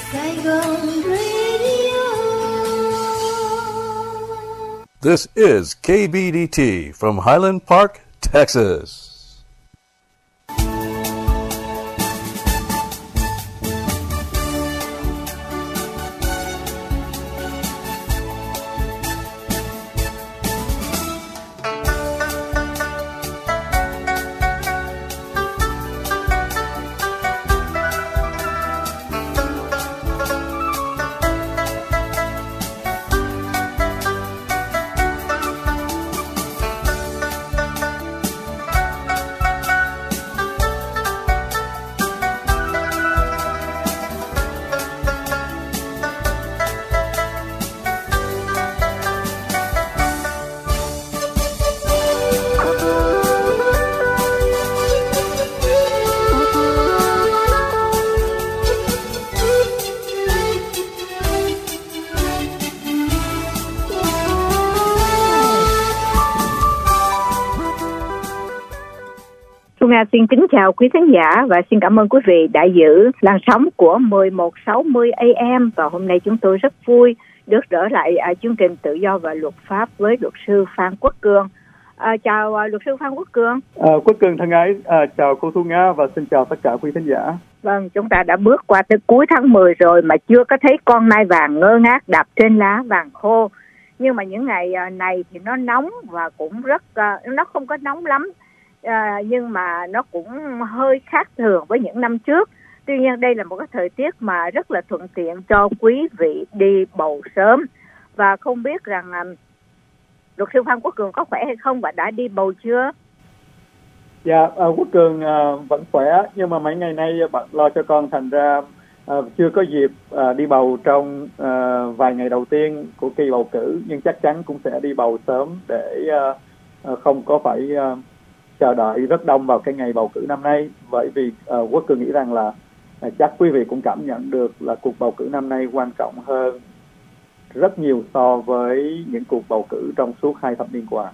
Saigon Radio. This is KBDT from Highland Park, Texas. Nga xin kính chào quý khán giả và xin cảm ơn quý vị đã giữ làn sóng của 1160 AM. Và hôm nay chúng tôi rất vui được trở lại chương trình Tự do và Luật pháp với luật sư Phan Quốc Cường. Chào luật sư Phan Quốc Cường. Quốc Cường thân ái, chào cô Thu Nga và xin chào tất cả quý khán giả. Vâng, chúng ta đã bước qua tới cuối tháng 10 rồi mà chưa có thấy con nai vàng ngơ ngác đạp trên lá vàng khô. Nhưng mà những ngày này thì nó nóng và cũng rất, nó không có nóng lắm. Nhưng mà nó cũng hơi khác thường với những năm trước. Tuy nhiên đây là một cái thời tiết mà rất là thuận tiện cho quý vị đi bầu sớm. Và không biết rằng luật sư Phan Quốc Cường có khỏe hay không và đã đi bầu chưa? Dạ, Quốc Cường vẫn khỏe, nhưng mà mấy ngày nay bạn lo cho con, thành ra chưa có dịp đi bầu trong vài ngày đầu tiên của kỳ bầu cử. Nhưng chắc chắn cũng sẽ đi bầu sớm để không có phải chờ đợi rất đông vào cái ngày bầu cử năm nay. Bởi vì Quốc Cường nghĩ rằng là chắc quý vị cũng cảm nhận được là cuộc bầu cử năm nay quan trọng hơn rất nhiều so với những cuộc bầu cử trong suốt 2 thập niên qua.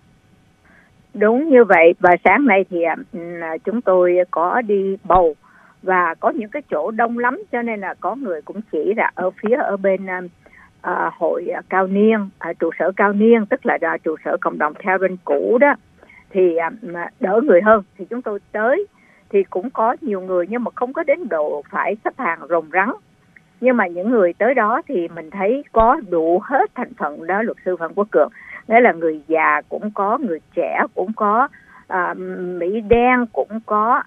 Đúng như vậy. Và sáng nay thì chúng tôi có đi bầu và có những cái chỗ đông lắm, cho nên là có người cũng chỉ là ở bên hội cao niên, trụ sở cao niên, tức là trụ sở cộng đồng Karen cũ đó, thì đỡ người hơn. Thì chúng tôi tới thì cũng có nhiều người nhưng mà không có đến độ phải xếp hàng rồng rắn. Nhưng mà những người tới đó thì mình thấy có đủ hết thành phần đó, luật sư Phan Quốc Cường. Nghĩa là người già cũng có, người trẻ cũng có, Mỹ đen cũng có,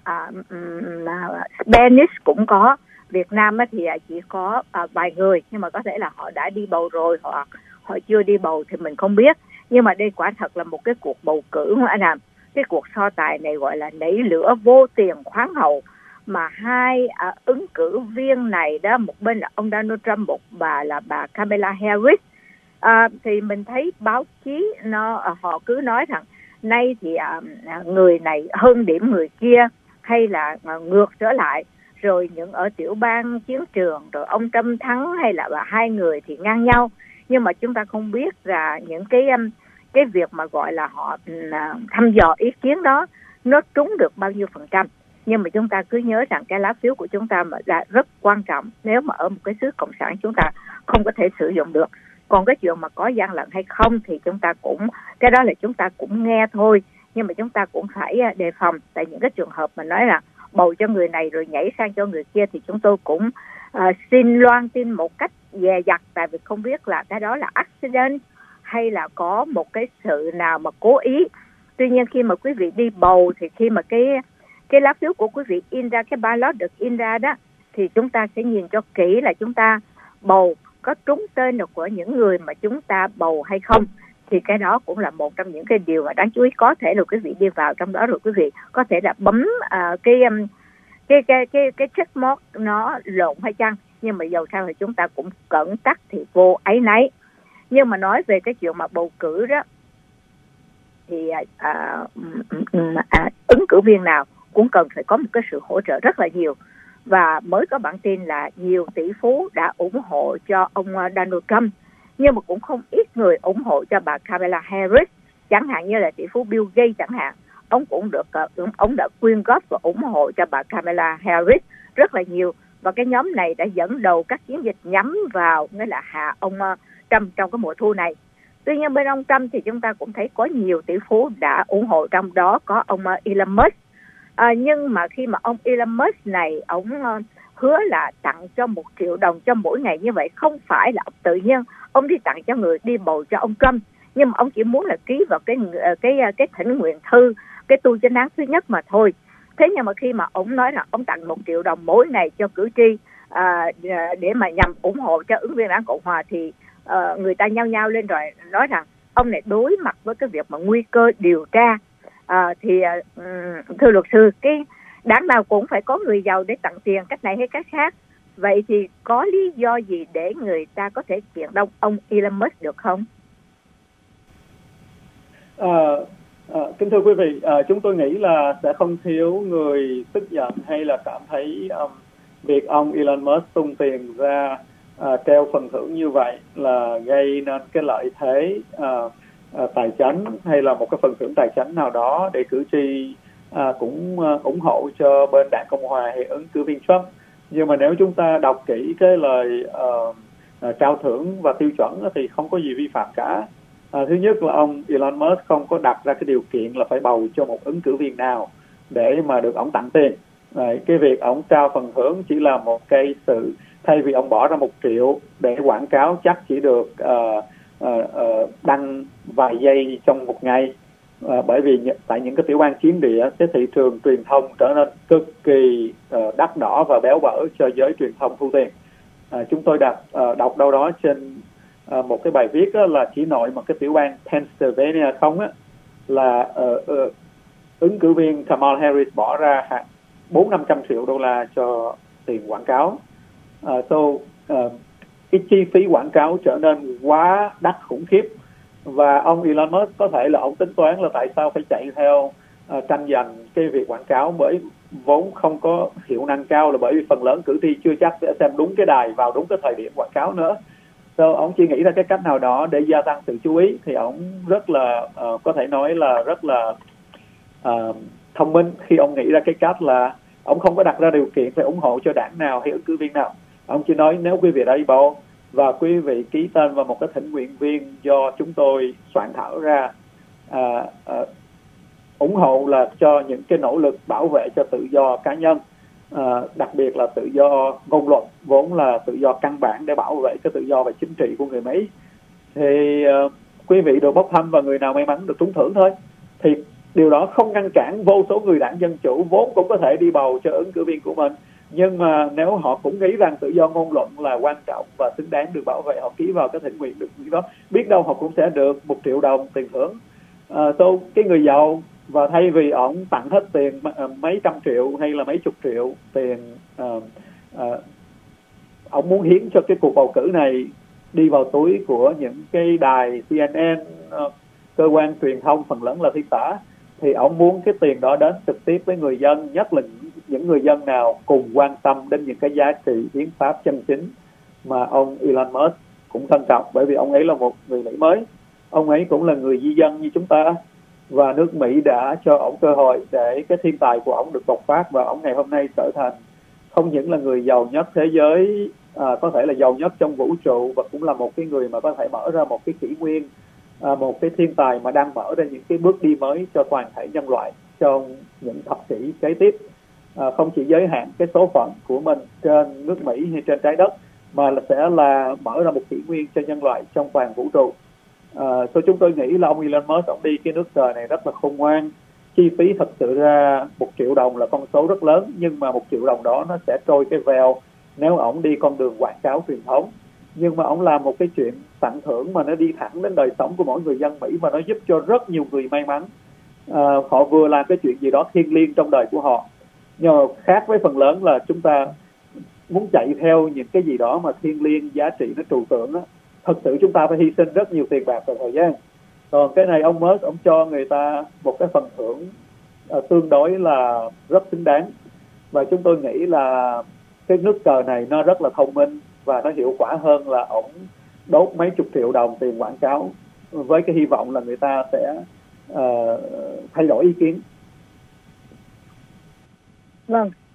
Spanish cũng có. Việt Nam thì chỉ có vài người, nhưng mà có thể là họ đã đi bầu rồi hoặc họ chưa đi bầu thì mình không biết. Nhưng mà đây quả thật là một cái cuộc bầu cử mà anh làm. Cái cuộc so tài này gọi là nảy lửa vô tiền khoáng hậu, mà hai ứng cử viên này đó, một bên là ông Donald Trump, một là bà Kamala Harris. Thì mình thấy báo chí họ cứ nói rằng nay thì người này hơn điểm người kia, hay là ngược trở lại, rồi những ở tiểu bang chiến trường rồi ông Trump thắng, hay là hai người thì ngang nhau. Nhưng mà chúng ta không biết là những cái việc mà gọi là họ thăm dò ý kiến đó nó trúng được bao nhiêu %. Nhưng mà chúng ta cứ nhớ rằng cái lá phiếu của chúng ta mà là rất quan trọng. Nếu mà ở một cái xứ cộng sản chúng ta không có thể sử dụng được. Còn cái chuyện mà có gian lận hay không thì chúng ta cũng, cái đó là chúng ta cũng nghe thôi. Nhưng mà chúng ta cũng phải đề phòng. Tại những cái trường hợp mà nói là bầu cho người này rồi nhảy sang cho người kia thì chúng tôi cũng xin loan tin một cách dè dặt. Tại vì không biết là cái đó là accident hay là có một cái sự nào mà cố ý. Tuy nhiên khi mà quý vị đi bầu thì khi mà cái lá phiếu của quý vị in ra, cái ballot được in ra đó, thì chúng ta sẽ nhìn cho kỹ là chúng ta bầu có trúng tên được của những người mà chúng ta bầu hay không. Thì cái đó cũng là một trong những cái điều mà đáng chú ý. Có thể là quý vị đi vào trong đó rồi quý vị có thể là bấm cái check mark nó lộn hay chăng. Nhưng mà dầu sao thì chúng ta cũng cẩn tắc thì vô áy náy. Nhưng mà nói về cái chuyện mà bầu cử đó thì ứng cử viên nào cũng cần phải có một cái sự hỗ trợ rất là nhiều. Và mới có bản tin là nhiều tỷ phú đã ủng hộ cho ông Donald Trump, nhưng mà cũng không ít người ủng hộ cho bà Kamala Harris. Chẳng hạn như là tỷ phú Bill Gates chẳng hạn, ông cũng được, ông đã quyên góp và ủng hộ cho bà Kamala Harris rất là nhiều. và cái nhóm này đã dẫn đầu các chiến dịch nhắm vào nghĩa là hạ ông Trump trong cái mùa thu này. Tuy nhiên bên ông Trump thì chúng ta cũng thấy có nhiều tỷ phú đã ủng hộ, trong đó có ông Elon Musk. Nhưng mà khi mà ông Elon Musk này ông hứa là tặng cho 1 triệu đồng cho mỗi ngày, như vậy không phải là tự nhiên ông đi tặng cho người đi bầu cho ông Trump, nhưng mà ông chỉ muốn là ký vào cái thỉnh nguyện thư, cái tu chánh án thứ nhất mà thôi. Thế nhưng mà khi mà ông nói là ông tặng 1 triệu đồng mỗi ngày cho cử tri để mà nhằm ủng hộ cho ứng viên đảng Cộng hòa, thì người ta nhao nhao lên rồi nói rằng ông này đối mặt với cái việc mà nguy cơ điều tra. Thưa luật sư, cái đảng nào cũng phải có người giàu để tặng tiền cách này hay cách khác. Vậy thì có lý do gì để người ta có thể kiện đông ông Elon Musk được không? Kính thưa quý vị, chúng tôi nghĩ là sẽ không thiếu người tức giận hay là cảm thấy việc ông Elon Musk tung tiền ra treo phần thưởng như vậy là gây nên cái lợi thế tài chính hay là một cái phần thưởng tài chính nào đó để cử tri cũng ủng hộ cho bên đảng Cộng hòa hay ứng cử viên Trump. Nhưng mà nếu chúng ta đọc kỹ cái lời trao thưởng và tiêu chuẩn thì không có gì vi phạm cả. Thứ nhất là ông Elon Musk không có đặt ra cái điều kiện là phải bầu cho một ứng cử viên nào để mà được ông tặng tiền. Cái việc ông trao phần thưởng chỉ là một cái sự, thay vì ông bỏ ra 1 triệu để quảng cáo chắc chỉ được đăng vài giây trong một ngày, bởi vì tại những cái tiểu bang chiến địa, cái thị trường truyền thông trở nên cực kỳ đắt đỏ và béo bở cho giới truyền thông thu tiền. Chúng tôi đọc đâu đó trên một cái bài viết là chỉ nội một cái tiểu bang Pennsylvania không á, là ứng cử viên Kamala Harris bỏ ra 400-500 triệu đô la cho tiền quảng cáo. Cái chi phí quảng cáo trở nên quá đắt khủng khiếp, và ông Elon Musk có thể là ông tính toán là tại sao phải chạy theo tranh giành cái việc quảng cáo, bởi vốn không có hiệu năng cao, là bởi vì phần lớn cử tri chưa chắc sẽ xem đúng cái đài vào đúng cái thời điểm quảng cáo nữa. Ông chỉ nghĩ ra cái cách nào đó để gia tăng sự chú ý, thì ông rất là có thể nói là rất là thông minh khi ông nghĩ ra cái cách là ông không có đặt ra điều kiện phải ủng hộ cho đảng nào hay ứng cử viên nào. Ông chỉ nói nếu quý vị đã đi bầu và quý vị ký tên vào một cái thỉnh nguyện viên do chúng tôi soạn thảo ra, ủng hộ là cho những cái nỗ lực bảo vệ cho tự do cá nhân, đặc biệt là tự do ngôn luận, vốn là tự do căn bản để bảo vệ cái tự do và chính trị của người Mỹ, thì quý vị được bốc thăm và người nào may mắn được trúng thưởng thôi. Thì điều đó không ngăn cản vô số người đảng Dân Chủ vốn cũng có thể đi bầu cho ứng cử viên của mình, nhưng mà nếu họ cũng nghĩ rằng tự do ngôn luận là quan trọng và xứng đáng được bảo vệ, họ ký vào cái thỉnh nguyện được đó, biết đâu họ cũng sẽ được 1 triệu đồng tiền thưởng. Cái người giàu, và thay vì ổng tặng hết tiền mấy trăm triệu hay là mấy chục triệu tiền, ổng muốn hiến cho cái cuộc bầu cử này đi vào túi của những cái đài CNN, cơ quan truyền thông phần lớn là thị xã, thì ổng muốn cái tiền đó đến trực tiếp với người dân, nhất là những người dân nào cùng quan tâm đến những cái giá trị hiến pháp chân chính mà ông Elon Musk cũng trân trọng, bởi vì ông ấy là một người Mỹ mới, ông ấy cũng là người di dân như chúng ta, và nước Mỹ đã cho ổng cơ hội để cái thiên tài của ổng được bộc phát, và ổng ngày hôm nay trở thành không những là người giàu nhất thế giới, có thể là giàu nhất trong vũ trụ, và cũng là một cái người mà có thể mở ra một cái kỷ nguyên, một cái thiên tài mà đang mở ra những cái bước đi mới cho toàn thể nhân loại trong những thập kỷ kế tiếp, không chỉ giới hạn cái số phận của mình trên nước Mỹ hay trên trái đất, mà sẽ là mở ra một kỷ nguyên cho nhân loại trong toàn vũ trụ. Chúng tôi nghĩ là ông Elon Musk ông đi cái nước cờ này rất là khôn ngoan. Chi phí thật sự ra 1 triệu đồng là con số rất lớn, nhưng mà 1 triệu đồng đó nó sẽ trôi cái vèo nếu ổng đi con đường quảng cáo truyền thống. Nhưng mà ổng làm một cái chuyện tặng thưởng mà nó đi thẳng đến đời sống của mỗi người dân Mỹ, và nó giúp cho rất nhiều người may mắn. Họ vừa làm cái chuyện gì đó thiêng liêng trong đời của họ, nhưng mà khác với phần lớn là chúng ta muốn chạy theo những cái gì đó mà thiêng liêng, giá trị nó trừu tượng á, thật sự chúng ta phải hy sinh rất nhiều tiền bạc và thời gian. Còn cái này ông Musk ông cho người ta một cái phần thưởng tương đối là rất xứng đáng, và chúng tôi nghĩ là cái nước cờ này nó rất là thông minh và nó hiệu quả hơn là ổng đốt mấy chục triệu đồng tiền quảng cáo với cái hy vọng là người ta sẽ thay đổi ý kiến. Vâng,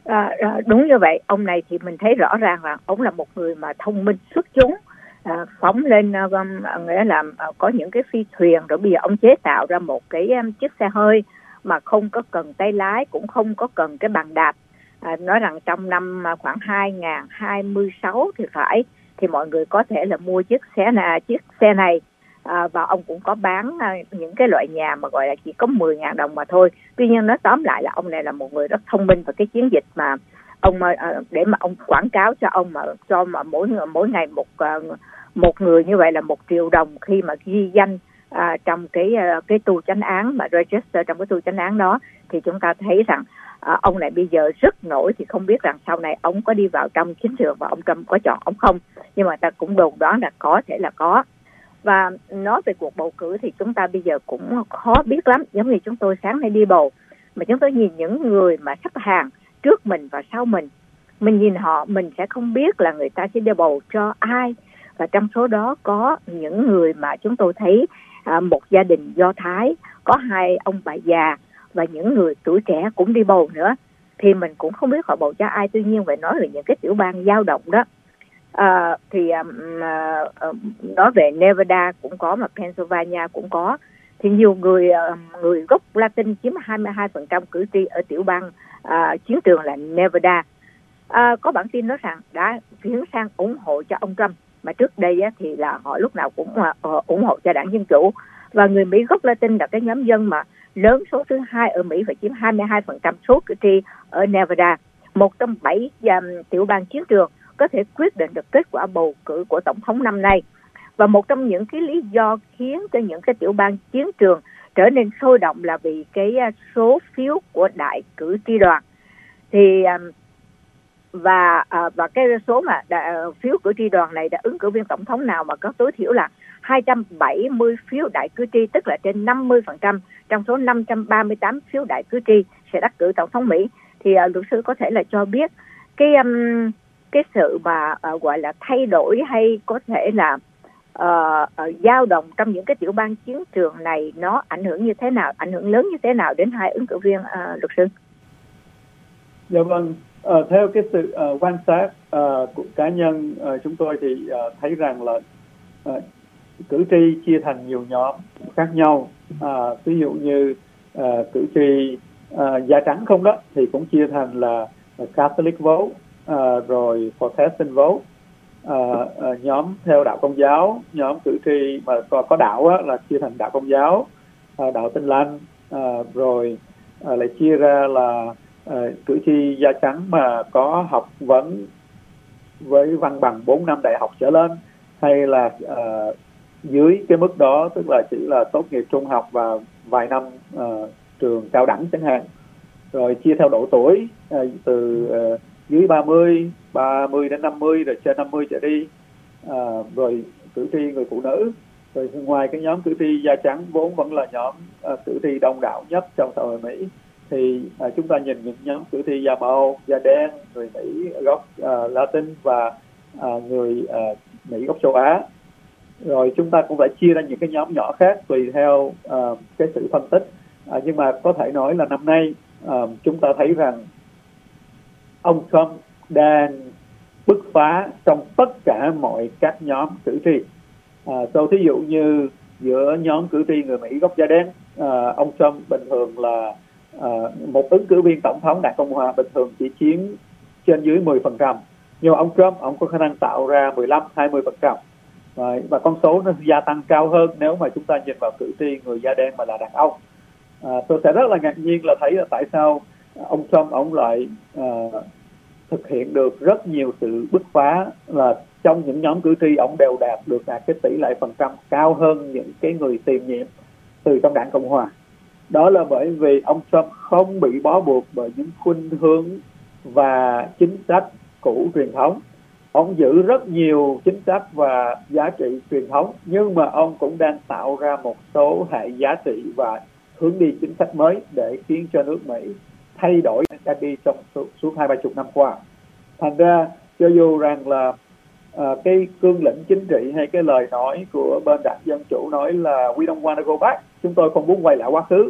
Đúng như vậy. Ông này thì mình thấy rõ ràng là ông là một người mà thông minh xuất chúng, phóng lên nghĩa là có những cái phi thuyền, rồi bây giờ ông chế tạo ra một cái chiếc xe hơi mà không có cần tay lái, cũng không có cần cái bàn đạp. Nói rằng trong năm khoảng 2026 thì phải, thì mọi người có thể là mua chiếc xe này. Và ông cũng có bán những cái loại nhà mà gọi là chỉ có 10.000 đồng mà thôi. Tuy nhiên nói tóm lại là ông này là một người rất thông minh, và cái chiến dịch mà ông để mà ông quảng cáo cho ông mà mỗi ngày một người như vậy là 1 triệu đồng khi mà ghi danh trong cái tu chánh án, mà register trong cái tu chánh án đó, thì chúng ta thấy rằng ông này bây giờ rất nổi. Thì không biết rằng sau này ông có đi vào trong chính trường và ông Trump có chọn ông không, nhưng mà ta cũng đồn đoán là có thể là có. Và nói về cuộc bầu cử thì chúng ta bây giờ cũng khó biết lắm. Giống như chúng tôi sáng nay đi bầu, mà chúng tôi nhìn những người mà sắp hàng trước mình và sau mình nhìn họ, mình sẽ không biết là người ta sẽ đi bầu cho ai. Và trong số đó có những người mà chúng tôi thấy một gia đình Do Thái, có 2 ông bà già và những người tuổi trẻ cũng đi bầu nữa. Thì mình cũng không biết họ bầu cho ai. Tuy nhiên phải nói về những cái tiểu bang dao động đó, nói về Nevada cũng có, mà Pennsylvania cũng có. Thì nhiều người gốc Latin chiếm 22% cử tri ở tiểu bang chiến trường là Nevada. Có bản tin nói rằng đã chuyển sang ủng hộ cho ông Trump, mà trước đây thì là họ lúc nào cũng ủng hộ cho đảng Dân Chủ. Và người Mỹ gốc Latin là cái nhóm dân mà lớn số thứ 2 ở Mỹ và chiếm 22% số cử tri ở Nevada, một trong 7 tiểu bang chiến trường có thể quyết định được kết quả bầu cử của tổng thống năm nay. Và một trong những cái lý do khiến cho những cái tiểu bang chiến trường trở nên sôi động là vì cái số phiếu của đại cử tri đoàn. Thì và cái số mà phiếu cử tri đoàn này đã ứng cử viên tổng thống nào mà có tối thiểu là 270 phiếu đại cử tri, tức là trên 50% trong số 538 phiếu đại cử tri sẽ đắc cử tổng thống Mỹ. Thì luật sư có thể là cho biết cái sự mà gọi là thay đổi hay có thể là dao động trong những cái tiểu bang chiến trường này nó ảnh hưởng như thế nào, ảnh hưởng lớn như thế nào đến 2 ứng cử viên, luật sư? Dạ vâng, theo cái sự quan sát của cá nhân chúng tôi thì thấy rằng là cử tri chia thành nhiều nhóm khác nhau. Ví dụ như cử tri da trắng không đó thì cũng chia thành là Catholic vote, rồi Protestant vote, nhóm theo đạo Công giáo, nhóm cử tri mà có đạo là chia thành đạo Công giáo, đạo Tin Lành, rồi lại chia ra là cử tri da trắng mà có học vấn với văn bằng 4 năm đại học trở lên, hay là dưới cái mức đó, tức là chỉ là tốt nghiệp trung học và vài năm trường cao đẳng chẳng hạn. Rồi chia theo độ tuổi, từ dưới 30 đến 50, rồi trên 50 trở đi, rồi cử tri người phụ nữ. Rồi ngoài cái nhóm cử tri da trắng vốn vẫn là nhóm cử tri đông đảo nhất trong xã hội Mỹ, thì chúng ta nhìn những nhóm cử tri da màu, da đen, người Mỹ gốc Latin và người Mỹ gốc châu Á. Rồi chúng ta cũng phải chia ra những cái nhóm nhỏ khác tùy theo cái sự phân tích. Nhưng mà có thể nói là năm nay chúng ta thấy rằng ông Trump đang bứt phá trong tất cả mọi các nhóm cử tri. Thí dụ như giữa nhóm cử tri người Mỹ gốc da đen, ông Trump bình thường là một ứng cử viên tổng thống đảng Cộng hòa bình thường chỉ chiếm trên dưới 10%, nhưng mà ông Trump ông có khả năng tạo ra 15-20%. Và con số nó gia tăng cao hơn nếu mà chúng ta nhìn vào cử tri người da đen mà là đàn ông. Tôi sẽ rất là ngạc nhiên là thấy là tại sao ông Trump ông lại thực hiện được rất nhiều sự bứt phá, là trong những nhóm cử tri ông đều đạt được cái tỷ lệ phần trăm cao hơn những cái người tiền nhiệm từ trong đảng Cộng hòa. Đó là bởi vì ông Trump không bị bó buộc bởi những khuynh hướng và chính sách cũ truyền thống. Ông giữ rất nhiều chính sách và giá trị truyền thống, nhưng mà ông cũng đang tạo ra một số hệ giá trị và hướng đi chính sách mới để khiến cho nước Mỹ thay đổi đi trong suốt 20-30 năm qua. Thành ra cho dù rằng là cái cương lĩnh chính trị hay cái lời nói của bên đảng Dân Chủ nói là we don't want to go back, chúng tôi không muốn quay lại quá khứ,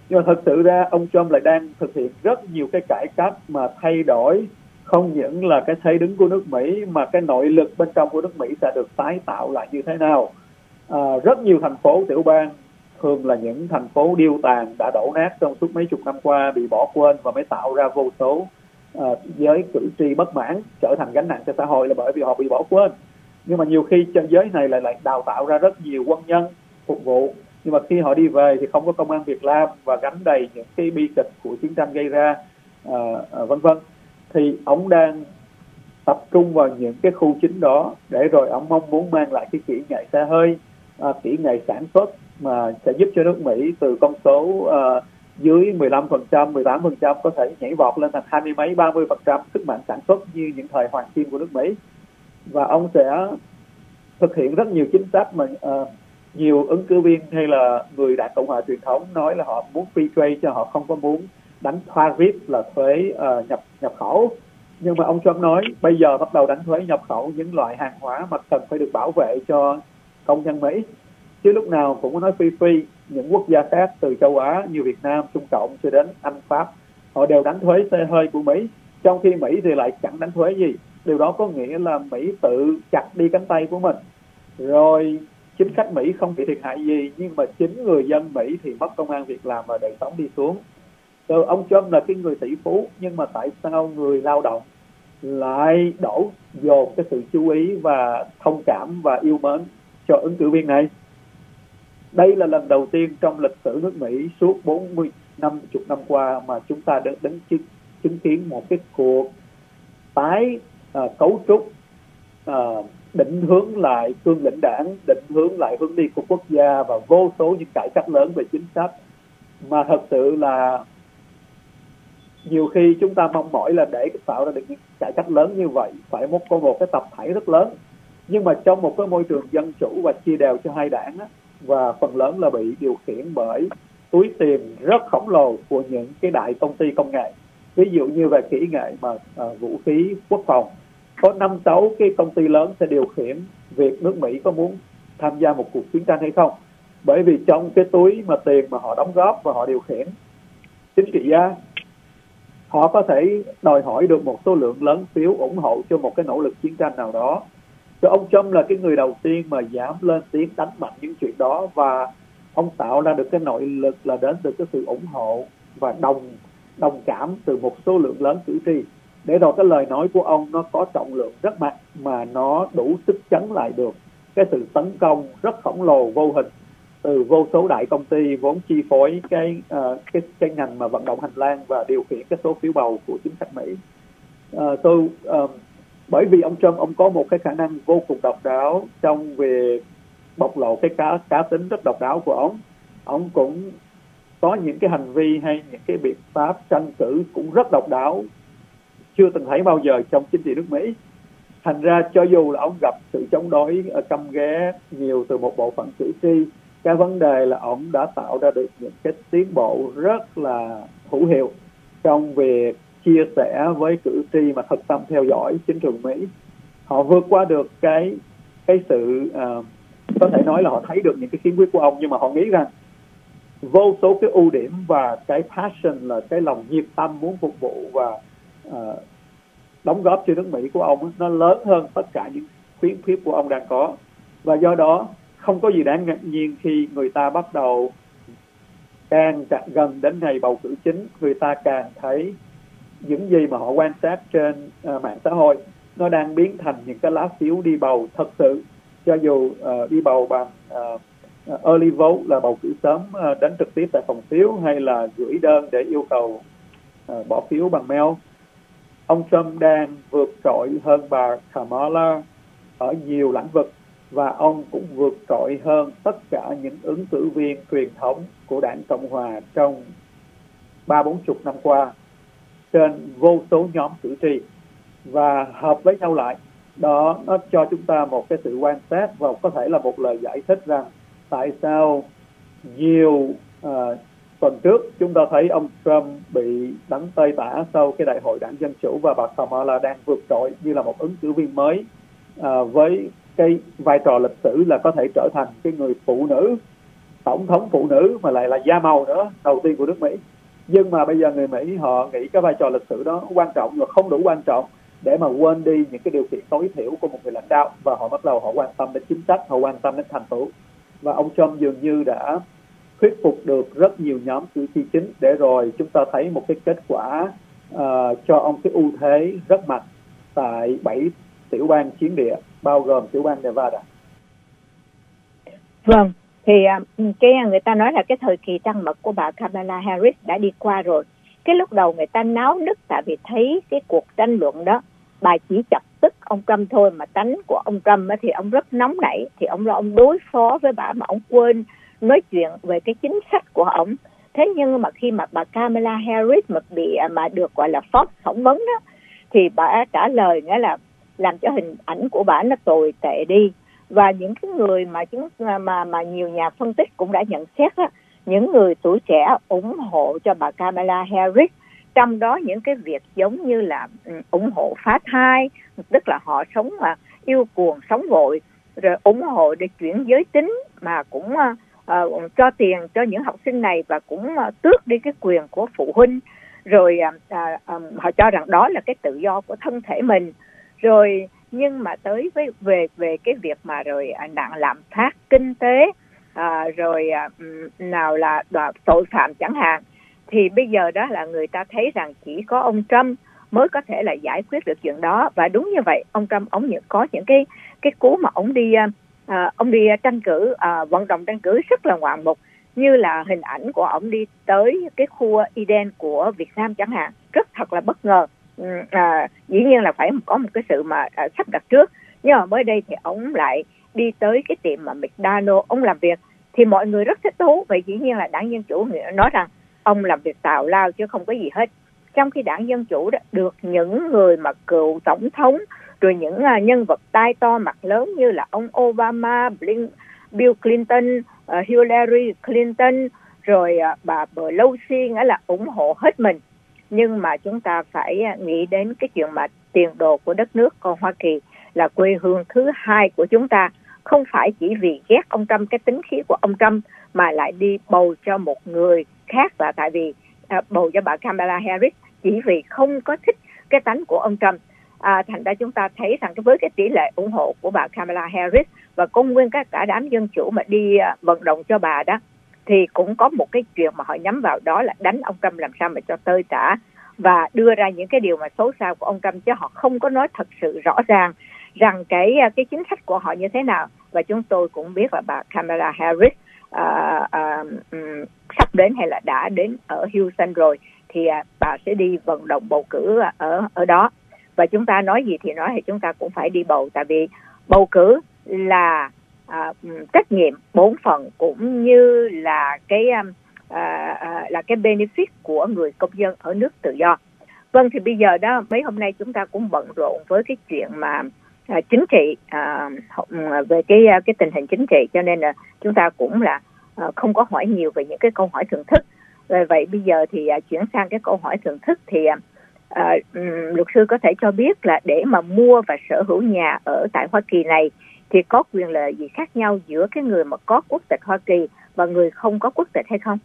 Nhưng mà thật sự ra ông Trump lại đang thực hiện rất nhiều cái cải cách mà thay đổi không những là cái thế đứng của nước Mỹ mà cái nội lực bên trong của nước Mỹ sẽ được tái tạo lại như thế nào. Rất nhiều thành phố tiểu bang, thường là những thành phố điêu tàn đã đổ nát trong suốt mấy chục năm qua, bị bỏ quên và mới tạo ra vô số giới cử tri bất mãn, trở thành gánh nặng cho xã hội là bởi vì họ bị bỏ quên. Nhưng mà nhiều khi trên giới này lại đào tạo ra rất nhiều quân nhân phục vụ, nhưng mà khi họ đi về thì không có công ăn việc làm và gánh đầy những cái bi kịch của chiến tranh gây ra, vân vân. Thì ông đang tập trung vào những cái khu chính đó, để rồi ông mong muốn mang lại cái kỹ nghệ xe hơi, kỹ nghệ sản xuất mà sẽ giúp cho nước Mỹ từ con số dưới 15%, 18% có thể nhảy vọt lên thành 20 mấy, 30% sức mạnh sản xuất như những thời hoàng kim của nước Mỹ. Và ông sẽ thực hiện rất nhiều chính sách mà nhiều ứng cử viên hay là người Đảng Cộng hòa truyền thống nói là họ muốn free trade, cho họ không có muốn đánh tariff là thuế nhập khẩu. Nhưng mà ông Trump nói bây giờ bắt đầu đánh thuế nhập khẩu những loại hàng hóa mà cần phải được bảo vệ cho công dân Mỹ, chứ lúc nào cũng có nói free. Những quốc gia khác từ châu Á như Việt Nam, Trung Cộng cho đến Anh, Pháp, họ đều đánh thuế xe hơi của Mỹ, trong khi Mỹ thì lại chẳng đánh thuế gì. Điều đó có nghĩa là Mỹ tự chặt đi cánh tay của mình, rồi chính sách Mỹ không bị thiệt hại gì, nhưng mà chính người dân Mỹ thì mất công ăn việc làm và đời sống đi xuống. Rồi ông Trump là cái người tỷ phú, nhưng mà tại sao người lao động lại đổ dồn cái sự chú ý và thông cảm và yêu mến cho ứng cử viên này? Đây là lần đầu tiên trong lịch sử nước Mỹ suốt 40-50 năm qua mà chúng ta đứng chứng kiến một cái cuộc tái cấu trúc, định hướng lại cương lĩnh đảng, định hướng lại hướng đi của quốc gia và vô số những cải cách lớn về chính sách mà thật sự là nhiều khi chúng ta mong mỏi là để tạo ra được những cải cách lớn như vậy phải có một cái tập thể rất lớn, nhưng mà trong một cái môi trường dân chủ và chia đều cho hai đảng á, và phần lớn là bị điều khiển bởi túi tiền rất khổng lồ của những cái đại công ty công nghệ. Ví dụ như về kỹ nghệ mà vũ khí quốc phòng, có 5-6 cái công ty lớn sẽ điều khiển việc nước Mỹ có muốn tham gia một cuộc chiến tranh hay không, bởi vì trong cái túi mà tiền mà họ đóng góp và họ điều khiển chính trị gia, họ có thể đòi hỏi được một số lượng lớn phiếu ủng hộ cho một cái nỗ lực chiến tranh nào đó. Rồi ông Trump là cái người đầu tiên mà dám lên tiếng đánh mạnh những chuyện đó, và ông tạo ra được cái nội lực là đến từ cái sự ủng hộ và đồng cảm từ một số lượng lớn cử tri, để rồi cái lời nói của ông nó có trọng lượng rất mạnh mà nó đủ sức chấn lại được cái sự tấn công rất khổng lồ vô hình từ vô số đại công ty vốn chi phối cái ngành mà vận động hành lang và điều khiển cái số phiếu bầu của chính sách Mỹ. Bởi vì ông Trump ông có một cái khả năng vô cùng độc đáo trong việc bộc lộ cái cá tính rất độc đáo của ông cũng có những cái hành vi hay những cái biện pháp tranh cử cũng rất độc đáo, chưa từng thấy bao giờ trong chính trị nước Mỹ. Thành ra cho dù là ông gặp sự chống đối căm ghé nhiều từ một bộ phận cử tri, cái vấn đề là ông đã tạo ra được những cái tiến bộ rất là hữu hiệu trong việc chia sẻ với cử tri mà thật tâm theo dõi chính trường Mỹ. Họ vượt qua được cái sự có thể nói là họ thấy được những cái khiếm khuyết của ông, nhưng mà họ nghĩ rằng vô số cái ưu điểm và cái passion là cái lòng nhiệt tâm muốn phục vụ và đóng góp cho nước Mỹ của ông nó lớn hơn tất cả những khuyết khuyết của ông đang có. Và do đó không có gì đáng ngạc nhiên khi người ta bắt đầu càng gần đến ngày bầu cử chính, người ta càng thấy những gì mà họ quan sát trên mạng xã hội nó đang biến thành những cái lá phiếu đi bầu thật sự. Cho dù đi bầu bằng early vote là bầu cử sớm đến trực tiếp tại phòng phiếu, hay là gửi đơn để yêu cầu bỏ phiếu bằng mail, ông Trump đang vượt trội hơn bà Kamala ở nhiều lĩnh vực, và ông cũng vượt trội hơn tất cả những ứng cử viên truyền thống của Đảng Cộng Hòa trong 30-40 năm qua trên vô số nhóm cử tri. Và hợp với nhau lại, đó nó cho chúng ta một cái sự quan sát và có thể là một lời giải thích rằng tại sao nhiều tuần trước chúng ta thấy ông Trump bị đánh tơi tả sau cái đại hội Đảng Dân Chủ, và bà Kamala đang vượt trội như là một ứng cử viên mới với cái vai trò lịch sử là có thể trở thành cái người phụ nữ tổng thống phụ nữ mà lại là da màu nữa, đầu tiên của nước Mỹ. Nhưng mà bây giờ người Mỹ họ nghĩ cái vai trò lịch sử đó quan trọng và không đủ quan trọng để mà quên đi những cái điều kiện tối thiểu của một người lãnh đạo, và họ bắt đầu họ quan tâm đến chính sách, họ quan tâm đến thành tựu. Và ông Trump dường như đã thuyết phục được rất nhiều nhóm cử tri chính, để rồi chúng ta thấy một cái kết quả cho ông cái ưu thế rất mạnh tại 7 tiểu bang chiến địa, bao gồm tiểu bang Nevada. Vâng, thì cái người ta nói là cái thời kỳ trăng mật của bà Kamala Harris đã đi qua rồi. Cái lúc đầu người ta náo nức tại vì thấy cái cuộc tranh luận đó, bà chỉ chọc tức ông Trump thôi, mà tánh của ông Trump thì ông rất nóng nảy, thì ông đối phó với bà mà ông quên nói chuyện về cái chính sách của ông. Thế nhưng mà khi mà bà Kamala Harris mà được gọi là phỏng vấn đó, thì bà trả lời nghĩa là làm cho hình ảnh của bà nó tồi tệ đi. Và những cái người mà nhiều nhà phân tích cũng đã nhận xét đó, những người tuổi trẻ ủng hộ cho bà Kamala Harris, trong đó những cái việc giống như là ủng hộ phá thai, tức là họ sống mà yêu cuồng, sống vội, rồi ủng hộ để chuyển giới tính, mà cũng cho tiền cho những học sinh này, và cũng tước đi cái quyền của phụ huynh, rồi họ cho rằng đó là cái tự do của thân thể mình. Rồi nhưng mà tới về cái việc mà rồi nạn lạm phát kinh tế, rồi nào là tội phạm chẳng hạn, thì bây giờ đó là người ta thấy rằng chỉ có ông Trump mới có thể là giải quyết được chuyện đó. Và đúng như vậy, ông Trump ông có những cái cú mà ông đi tranh cử, vận động tranh cử rất là ngoạn mục, như là hình ảnh của ông đi tới cái khu Eden của Việt Nam chẳng hạn, rất thật là bất ngờ. Dĩ nhiên là phải có một cái sự mà sắp đặt trước, nhưng mà mới đây thì ông lại đi tới cái tiệm mà McDonald's ông làm việc, thì mọi người rất thích thú. Vậy dĩ nhiên là đảng Dân Chủ nói rằng ông làm việc tào lao chứ không có gì hết, trong khi đảng Dân Chủ đó được những người mà cựu tổng thống, rồi những nhân vật tai to mặt lớn như là ông Obama, Bill Clinton, Hillary Clinton, rồi bà Pelosi, nghĩa là ủng hộ hết mình. Nhưng mà chúng ta phải nghĩ đến cái chuyện mà tiền đồ của đất nước con Hoa Kỳ là quê hương thứ hai của chúng ta, không phải chỉ vì ghét ông Trump, cái tính khí của ông Trump, mà lại đi bầu cho một người khác, và tại vì bầu cho bà Kamala Harris chỉ vì không có thích cái tánh của ông Trump. Thành ra chúng ta thấy rằng với cái tỷ lệ ủng hộ của bà Kamala Harris và công nguyên cả đám Dân Chủ mà đi vận động cho bà đó, thì cũng có một cái chuyện mà họ nhắm vào, đó là đánh ông Trump làm sao mà cho tơi tả, và đưa ra những cái điều mà xấu xa của ông Trump, chứ họ không có nói thật sự rõ ràng rằng cái chính sách của họ như thế nào. Và chúng tôi cũng biết là bà Kamala Harris sắp đến hay là đã đến ở Houston rồi, thì bà sẽ đi vận động bầu cử ở đó. Và chúng ta nói gì thì nói, thì chúng ta cũng phải đi bầu, tại vì bầu cử là trách nhiệm, bổn phận, cũng như là cái benefit của người công dân ở nước tự do. Vâng, thì bây giờ đó, mấy hôm nay chúng ta cũng bận rộn với cái chuyện mà chính trị, về cái tình hình chính trị, cho nên là chúng ta cũng là không có hỏi nhiều về những cái câu hỏi thưởng thức. Vậy bây giờ thì chuyển sang cái câu hỏi thưởng thức, thì luật sư có thể cho biết là để mà mua và sở hữu nhà ở tại Hoa Kỳ này thì có quyền lợi gì khác nhau giữa cái người mà có quốc tịch Hoa Kỳ và người không có quốc tịch hay không?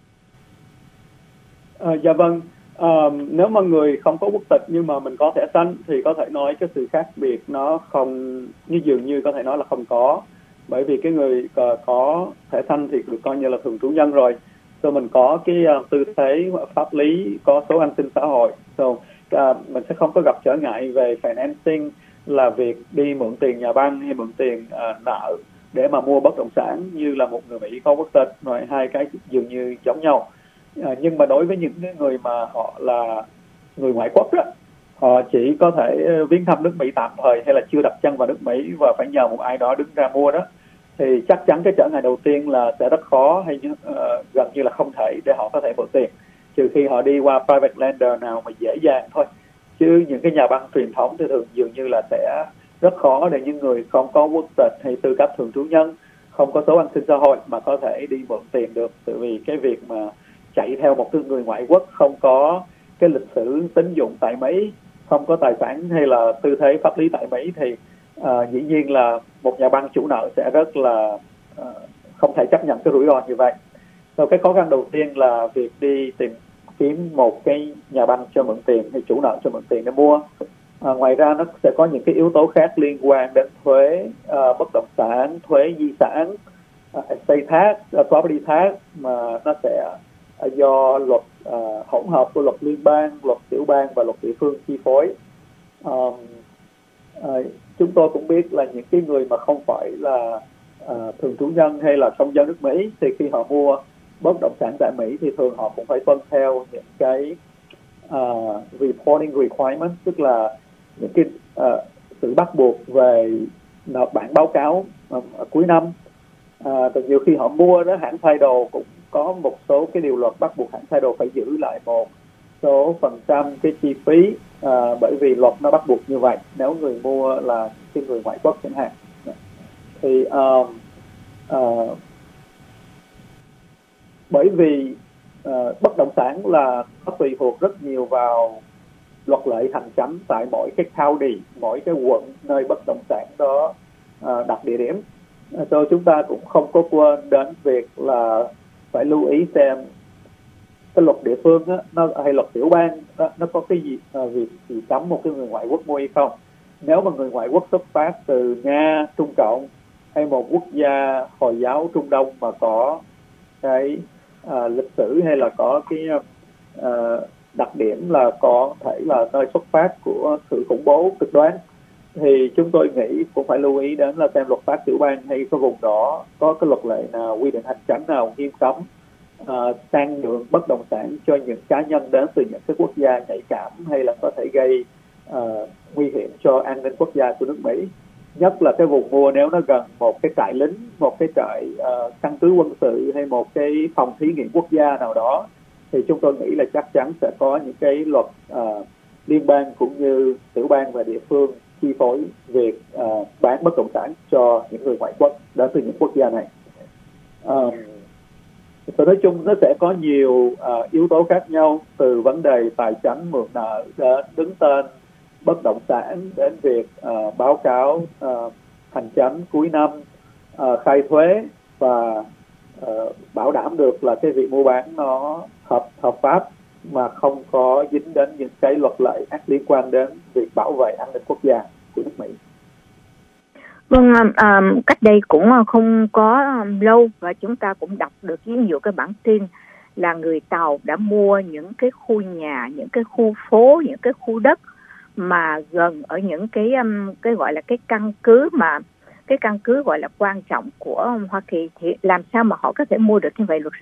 Dạ vâng, nếu mà người không có quốc tịch nhưng mà mình có thẻ xanh thì có thể nói cái sự khác biệt nó không, như dường như có thể nói là không có, bởi vì cái người có thẻ xanh thì được coi như là thường trú nhân rồi, so mình có cái tư thế pháp lý, có số an sinh xã hội, mình sẽ không có gặp trở ngại về financing, là việc đi mượn tiền nhà băng hay mượn tiền nợ để mà mua bất động sản như là một người Mỹ có quốc tịch. Rồi hai cái dường như giống nhau. Nhưng mà đối với những người mà họ là người ngoại quốc đó, họ chỉ có thể viếng thăm nước Mỹ tạm thời hay là chưa đặt chân vào nước Mỹ và phải nhờ một ai đó đứng ra mua đó, thì chắc chắn cái trở ngại đầu tiên là sẽ rất khó hay gần như là không thể để họ có thể mượn tiền, trừ khi họ đi qua private lender nào mà dễ dàng thôi. Chứ những cái nhà băng truyền thống thì thường dường như là sẽ rất khó để những người không có quốc tịch hay tư cách thường trú nhân, không có số an sinh xã hội mà có thể đi mượn tiền được. Tại vì cái việc mà chạy theo một người ngoại quốc không có cái lịch sử tín dụng tại Mỹ, không có tài sản hay là tư thế pháp lý tại Mỹ thì dĩ nhiên là một nhà băng chủ nợ sẽ rất là không thể chấp nhận cái rủi ro như vậy. cái khó khăn đầu tiên là việc đi tìm kiếm một cái nhà banh cho mượn tiền hay chủ nợ cho mượn tiền để mua. Ngoài ra nó sẽ có những cái yếu tố khác liên quan đến thuế bất động sản, thuế di sản, estate tax, property tax mà nó sẽ do luật hỗn hợp của luật liên bang, luật tiểu bang và luật địa phương chi phối. Chúng tôi cũng biết là những cái người mà không phải là thường trú nhân hay là công dân nước Mỹ thì khi họ mua bất động sản tại Mỹ thì thường họ cũng phải tuân theo những cái reporting requirements, tức là những cái sự bắt buộc về nộp bản báo cáo cuối năm. Từ nhiều khi họ mua đó, hãng title cũng có một số cái điều luật bắt buộc hãng title phải giữ lại một số phần trăm cái chi phí, bởi vì luật nó bắt buộc như vậy nếu người mua là cái người ngoại quốc chẳng hạn. Thì bởi vì bất động sản là nó tùy thuộc rất nhiều vào luật lệ hành chánh tại mỗi cái county, mỗi cái quận nơi bất động sản đó đặt địa điểm. Cho chúng ta cũng không có quên đến việc là phải lưu ý xem cái luật địa phương đó, nó hay luật tiểu bang đó, nó có cái gì việc gì cấm một cái người ngoại quốc mua hay không. Nếu mà người ngoại quốc xuất phát từ Nga, Trung Cộng hay một quốc gia Hồi giáo Trung Đông mà có cái lịch sử hay là có cái đặc điểm là có thể là nơi xuất phát của sự khủng bố cực đoan, thì chúng tôi nghĩ cũng phải lưu ý đến là xem luật pháp tiểu bang hay cái vùng đó có cái luật lệ nào, quy định hành chánh nào nghiêm cấm sang nhượng bất động sản cho những cá nhân đến từ những cái quốc gia nhạy cảm hay là có thể gây nguy hiểm cho an ninh quốc gia của nước Mỹ. Nhất là cái vùng mua nếu nó gần một cái trại lính, một cái trại căn cứ quân sự hay một cái phòng thí nghiệm quốc gia nào đó, thì chúng tôi nghĩ là chắc chắn sẽ có những cái luật liên bang cũng như tiểu bang và địa phương chi phối việc bán bất động sản cho những người ngoại quốc đến từ những quốc gia này. Tôi nói chung nó sẽ có nhiều yếu tố khác nhau, từ vấn đề tài chánh mượn nợ đến đứng tên bất động sản, đến việc báo cáo hành chánh cuối năm, khai thuế và bảo đảm được là cái việc mua bán nó hợp pháp mà không có dính đến những cái luật lệ liên quan đến việc bảo vệ an ninh quốc gia của nước Mỹ. Vâng, cách đây cũng không có lâu và chúng ta cũng đọc được nhiều cái bản tin là người Tàu đã mua những cái khu nhà, những cái khu phố, những cái khu đất mà gần ở những cái gọi là cái căn cứ gọi là quan trọng của Hoa Kỳ, thì làm sao mà họ có thể mua được như vậy, luật sư?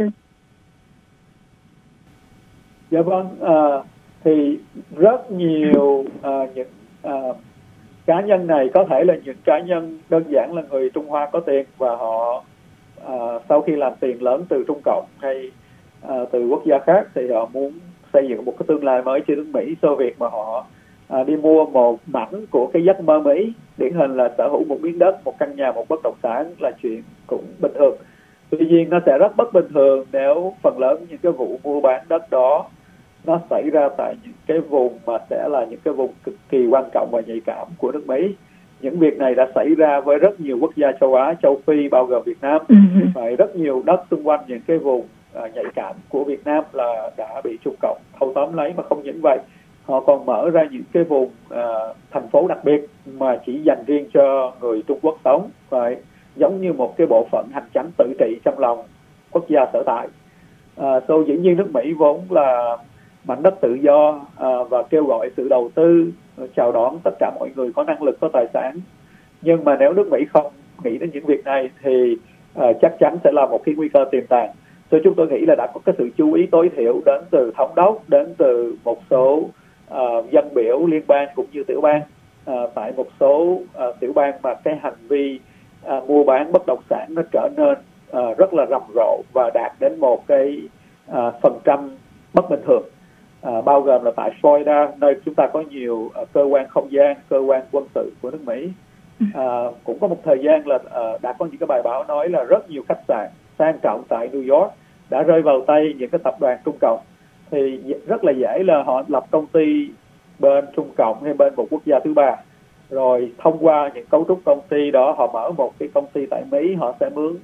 Dạ vâng, thì rất nhiều những cá nhân này có thể là những cá nhân đơn giản là người Trung Hoa có tiền và họ sau khi làm tiền lớn từ Trung Cộng hay từ quốc gia khác thì họ muốn xây dựng một cái tương lai mới cho nước Mỹ. Xô Việt mà họ đi mua một mảnh của cái giấc mơ Mỹ, điển hình là sở hữu một miếng đất, một căn nhà, một bất động sản là chuyện cũng bình thường. Tuy nhiên nó sẽ rất bất bình thường nếu phần lớn những cái vụ mua bán đất đó nó xảy ra tại những cái vùng mà sẽ là những cái vùng cực kỳ quan trọng và nhạy cảm của nước Mỹ. Những việc này đã xảy ra với rất nhiều quốc gia châu Á, châu Phi bao gồm Việt Nam. Và rất nhiều đất xung quanh những cái vùng nhạy cảm của Việt Nam là đã bị Trung Cộng thâu tóm lấy. Mà không những vậy, họ còn mở ra những cái vùng thành phố đặc biệt mà chỉ dành riêng cho người Trung Quốc sống, phải giống như một cái bộ phận hành chánh tự trị trong lòng quốc gia sở tại. Dĩ nhiên nước Mỹ vốn là mảnh đất tự do và kêu gọi sự đầu tư, chào đón tất cả mọi người có năng lực, có tài sản. Nhưng mà nếu nước Mỹ không nghĩ đến những việc này thì chắc chắn sẽ là một cái nguy cơ tiềm tàng. Chúng tôi nghĩ là đã có cái sự chú ý tối thiểu đến từ thống đốc, đến từ một số dân biểu liên bang cũng như tiểu bang. Tại một số tiểu bang mà cái hành vi mua bán bất động sản nó trở nên rất là rầm rộ và đạt đến một cái phần trăm bất bình thường. Bao gồm là tại Florida, nơi chúng ta có nhiều cơ quan không gian, cơ quan quân sự của nước Mỹ. Cũng có một thời gian là đã có những cái bài báo nói là rất nhiều khách sạn sang trọng tại New York đã rơi vào tay những cái tập đoàn Trung Cộng. Thì rất là dễ là họ lập công ty bên Trung Cộng hay bên một quốc gia thứ ba, rồi thông qua những cấu trúc công ty đó họ mở một cái công ty tại Mỹ, họ sẽ mướn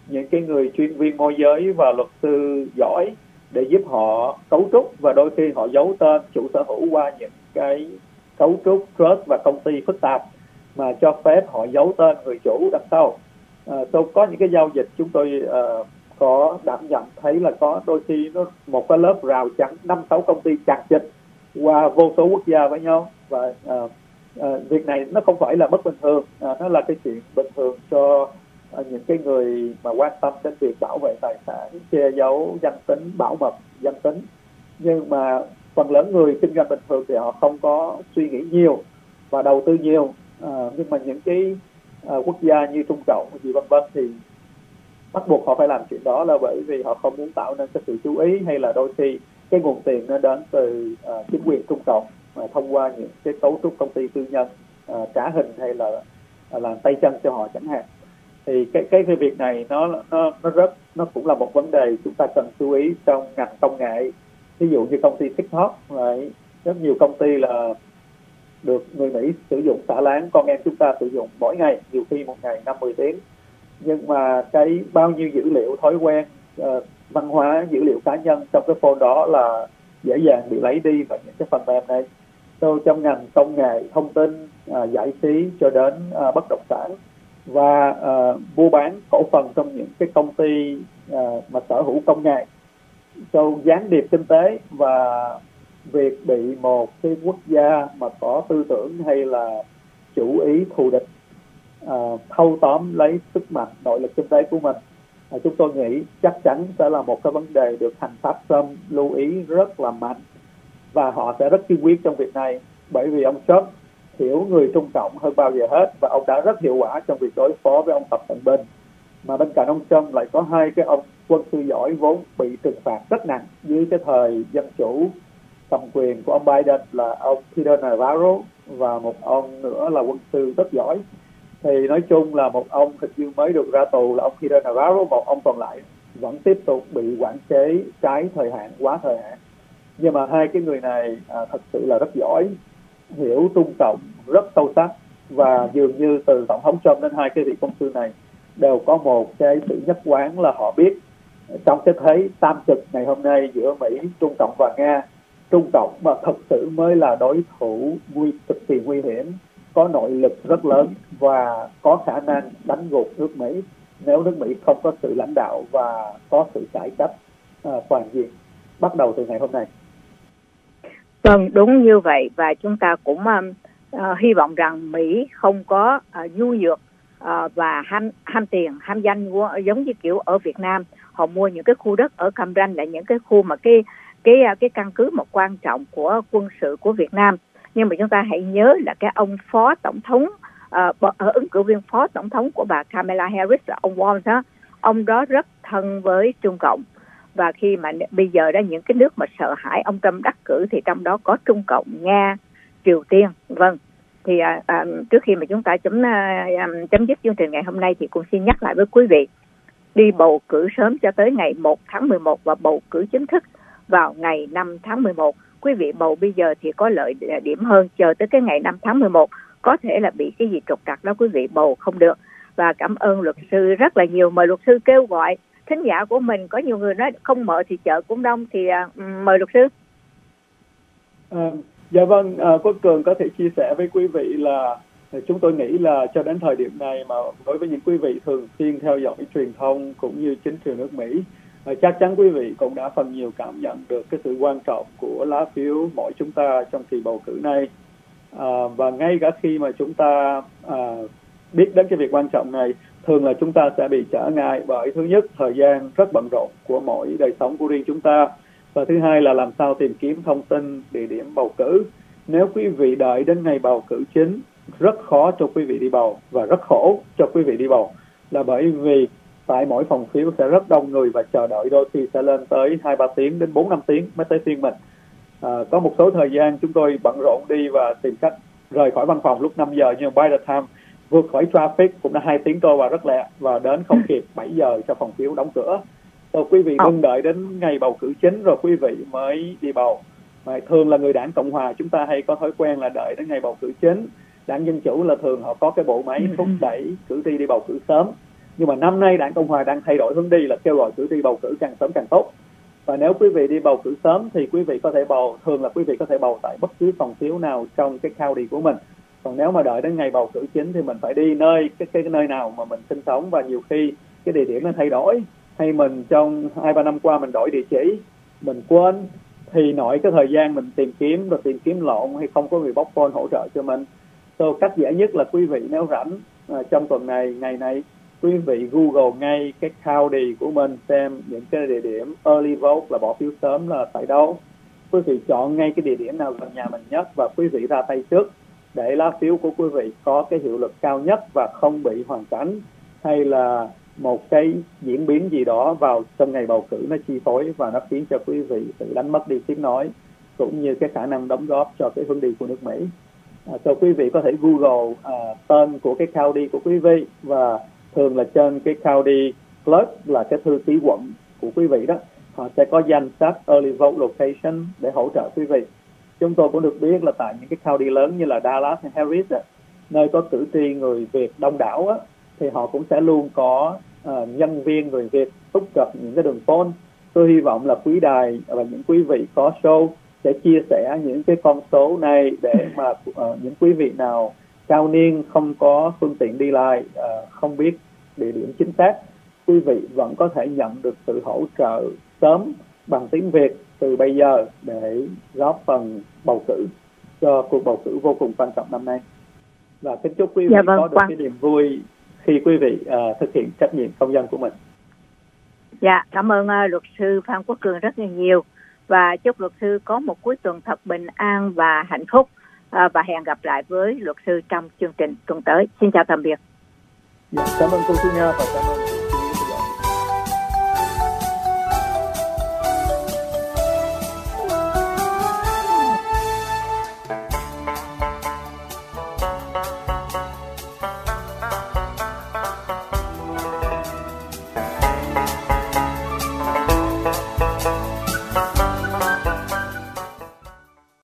những cái người chuyên viên môi giới và luật sư giỏi để giúp họ cấu trúc, và đôi khi họ giấu tên chủ sở hữu qua những cái cấu trúc trust và công ty phức tạp mà cho phép họ giấu tên người chủ đằng sau. Có những cái giao dịch chúng tôi có đảm nhận thấy là có đôi khi nó một cái lớp rào chắn 5-6 công ty chằng chịt qua vô số quốc gia với nhau, và việc này nó không phải là bất bình thường, nó là cái chuyện bình thường cho những cái người mà quan tâm đến việc bảo vệ tài sản, che giấu danh tính, bảo mật danh tính. Nhưng mà phần lớn người kinh doanh bình thường thì họ không có suy nghĩ nhiều và đầu tư nhiều, nhưng mà những cái quốc gia như Trung Cộng gì vân vân thì bắt buộc họ phải làm chuyện đó, là bởi vì họ không muốn tạo nên cái sự chú ý, hay là đôi khi cái nguồn tiền nó đến từ chính quyền Trung Cộng thông qua những cái cấu trúc công ty tư nhân trả hình hay là làm tay chân cho họ chẳng hạn. Thì cái việc này nó cũng là một vấn đề chúng ta cần chú ý trong ngành công nghệ. Ví dụ như công ty TikTok, rất nhiều công ty là được người Mỹ sử dụng xả láng con em chúng ta sử dụng mỗi ngày, nhiều khi một ngày 5-10 tiếng. Nhưng mà cái bao nhiêu dữ liệu thói quen, văn hóa, dữ liệu cá nhân trong cái phone đó là dễ dàng bị lấy đi vào những cái phần mềm này. Trong ngành công nghệ, thông tin, giải trí cho đến bất động sản và mua bán cổ phần trong những cái công ty mà sở hữu công nghệ, gián điệp kinh tế và việc bị một cái quốc gia mà có tư tưởng hay là chủ ý thù địch thâu tóm lấy sức mạnh nội lực kinh tế của mình, chúng tôi nghĩ chắc chắn sẽ là một cái vấn đề được hành pháp Trump lưu ý rất là mạnh, và họ sẽ rất kiên quyết trong việc này, bởi vì ông Trump hiểu người Trung Cộng hơn bao giờ hết, và ông đã rất hiệu quả trong việc đối phó với ông Tập Cận Bình. Mà bên cạnh ông Trump lại có hai cái ông quân sư giỏi vốn bị trừng phạt rất nặng dưới cái thời dân chủ cầm quyền của ông Biden, là ông Peter Navarro và một ông nữa là quân sư rất giỏi. Thì nói chung là một ông hình như mới được ra tù là ông Peter Navarro, một ông còn lại vẫn tiếp tục bị quản chế trái thời hạn, quá thời hạn. Nhưng mà hai cái người này thật sự là rất giỏi, hiểu Trung Cộng rất sâu sắc, và dường như từ Tổng thống Trump đến hai cái vị công sư này đều có một cái sự nhất quán là họ biết trong cái thế tam cực ngày hôm nay giữa Mỹ, Trung Cộng và Nga, Trung Cộng mà thật sự mới là đối thủ cực kỳ nguy hiểm, có nội lực rất lớn và có khả năng đánh gục nước Mỹ nếu nước Mỹ không có sự lãnh đạo và có sự cải cách toàn diện bắt đầu từ ngày hôm nay. Vâng, đúng như vậy, và chúng ta cũng hy vọng rằng Mỹ không có nhu nhược và ham tiền, ham danh giống như kiểu ở Việt Nam. Họ mua những cái khu đất ở Cam Ranh là những cái khu mà cái căn cứ một quan trọng của quân sự của Việt Nam. Nhưng mà chúng ta hãy nhớ là cái ông phó tổng thống, ứng cử viên phó tổng thống của bà Kamala Harris là ông Walz đó, ông đó rất thân với Trung Cộng. Và khi mà bây giờ đó những cái nước mà sợ hãi ông Trump đắc cử thì trong đó có Trung Cộng, Nga, Triều Tiên. Vâng, thì trước khi mà chúng ta chấm dứt chương trình ngày hôm nay thì cũng xin nhắc lại với quý vị, đi bầu cử sớm cho tới ngày 1 tháng 11 và bầu cử chính thức vào ngày 5 tháng 11. Quý vị bầu bây giờ thì có lợi điểm hơn, chờ tới cái ngày 5 tháng 11 có thể là bị cái gì trục trặc đó quý vị bầu không được. Và cảm ơn luật sư rất là nhiều. Mời luật sư kêu gọi thính giả của mình, có nhiều người nói không mở thì chợ cũng đông, thì mời luật sư. Dạ vâng, Quốc Cường có thể chia sẻ với quý vị là chúng tôi nghĩ là cho đến thời điểm này mà đối với những quý vị thường xuyên theo dõi truyền thông cũng như chính trường nước Mỹ, chắc chắn quý vị cũng đã phần nhiều cảm nhận được cái sự quan trọng của lá phiếu mỗi chúng ta trong kỳ bầu cử này. Và ngay cả khi mà chúng ta biết đến cái việc quan trọng này, thường là chúng ta sẽ bị trở ngại bởi thứ nhất, thời gian rất bận rộn của mỗi đời sống của riêng chúng ta, và thứ hai là làm sao tìm kiếm thông tin địa điểm bầu cử. Nếu quý vị đợi đến ngày bầu cử chính, rất khó cho quý vị đi bầu và rất khổ cho quý vị đi bầu, là bởi vì tại mỗi phòng phiếu sẽ rất đông người và chờ đợi đôi khi sẽ lên tới 2-3 tiếng đến 4-5 tiếng mới tới phiên mình. Có một số thời gian chúng tôi bận rộn đi và tìm cách rời khỏi văn phòng lúc 5 giờ, nhưng by the time vượt khỏi traffic cũng đã 2 tiếng trôi qua rất lẹ, và đến không kịp 7 giờ cho phòng phiếu đóng cửa. Quý vị đừng đợi đến ngày bầu cử chính rồi quý vị mới đi bầu. Mà thường là người đảng Cộng Hòa chúng ta hay có thói quen là đợi đến ngày bầu cử chính. Đảng Dân Chủ là thường họ có cái bộ máy thúc đẩy cử tri đi bầu cử sớm. Nhưng mà năm nay Đảng Cộng Hòa đang thay đổi hướng đi là kêu gọi cử tri bầu cử càng sớm càng tốt. Và nếu quý vị đi bầu cử sớm thì quý vị có thể bầu, thường là quý vị có thể bầu tại bất cứ phòng phiếu nào trong cái county của mình. Còn nếu mà đợi đến ngày bầu cử chính thì mình phải đi cái nơi nào mà mình sinh sống, và nhiều khi cái địa điểm nó thay đổi, hay mình trong 2-3 năm qua mình đổi địa chỉ, mình quên, thì nội cái thời gian mình tìm kiếm lộn, hay không có người bóc phone hỗ trợ cho mình. Cách dễ nhất là quý vị nếu rảnh trong tuần này, ngày này, quý vị Google ngay cái county của mình xem những cái địa điểm early vote là bỏ phiếu sớm là tại đâu. Quý vị chọn ngay cái địa điểm nào gần nhà mình nhất và quý vị ra tay trước để lá phiếu của quý vị có cái hiệu lực cao nhất và không bị hoàn cảnh hay là một cái diễn biến gì đó vào trong ngày bầu cử nó chi phối và nó khiến cho quý vị tự đánh mất đi tiếng nói cũng như cái khả năng đóng góp cho cái hướng đi của nước Mỹ. Quý vị có thể Google tên của cái county của quý vị, và thường là trên cái county clerk là cái thư ký quận của quý vị đó, họ sẽ có danh sách early vote location để hỗ trợ quý vị. Chúng tôi cũng được biết là tại những cái county lớn như là Dallas hay Harris nơi có cử tri người Việt đông đảo á, thì họ cũng sẽ luôn có nhân viên người Việt túc trực những cái đường phone. Tôi hy vọng là quý đài và những quý vị có show sẽ chia sẻ những cái con số này để mà những quý vị nào cao niên không có phương tiện đi lại, không biết địa điểm chính xác, quý vị vẫn có thể nhận được sự hỗ trợ sớm bằng tiếng Việt từ bây giờ để góp phần bầu cử cho cuộc bầu cử vô cùng quan trọng năm nay. Và kính chúc quý vị có được cái niềm vui khi quý vị thực hiện trách nhiệm công dân của mình. Dạ, cảm ơn luật sư Phan Quốc Cường rất là nhiều, và chúc luật sư có một cuối tuần thật bình an và hạnh phúc, và hẹn gặp lại với luật sư trong chương trình tuần tới. Xin chào tạm biệt. Dạ, cảm ơn cô Thu Nga và cảm ơn